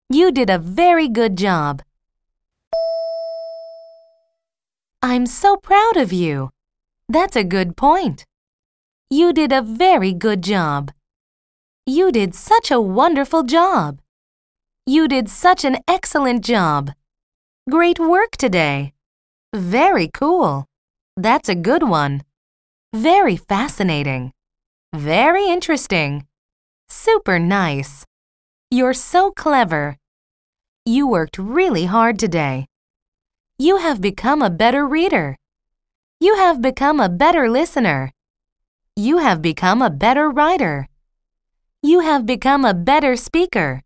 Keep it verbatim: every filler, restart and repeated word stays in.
You did a very good job. I'm so proud of you. That's a good point. You did a very good job. You did such a wonderful job. You did such an excellent job. Great work today. Very cool. That's a good one. Very fascinating. Very interesting. Super nice. You're so clever. You worked really hard today. You have become a better reader. You have become a better listener. You have become a better writer. You have become a better speaker.